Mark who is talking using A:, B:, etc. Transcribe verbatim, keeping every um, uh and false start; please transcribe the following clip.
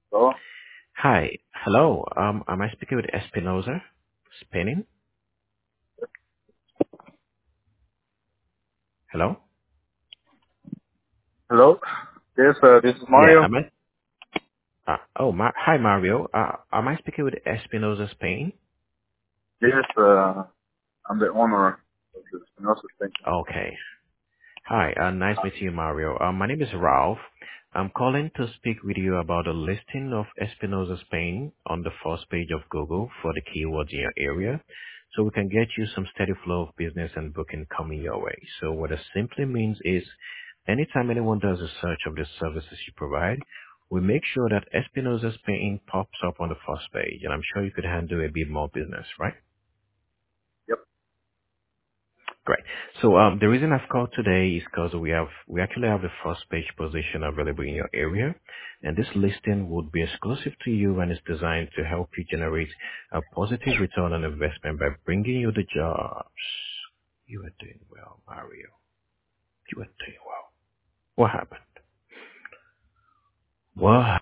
A: So,
B: Hi. Hello. Um, am I speaking with Espinoza? Spinning? Hello?
A: hello. Yes, uh, this is
B: Yeah,
A: Mario.
B: am I? Uh, oh, Ma- hi, Mario. Uh, am I speaking with Espinoza Spain?
A: Yes, uh, I'm the owner of this Spinoza thing.
B: Okay. Hi, uh, nice meeting you, Mario. Uh, my name is Ralph. I'm calling to speak with you about a listing of Espinoza Spain on the first page of Google for the keywords in your area, so we can get you some steady flow of business and booking coming your way. So what it simply means is, anytime anyone does a search of the services you provide, we make sure that Espinoza Spain pops up on the first page, and I'm sure you could handle a bit more business, right?
A: Yep.
B: Great. So um, the reason I've called today is because we have we actually have the first page position available in your area, and this listing would be exclusive to you and is designed to help you generate a positive return on investment by bringing you the jobs. You are doing well, Mario. You are doing well. What happened? What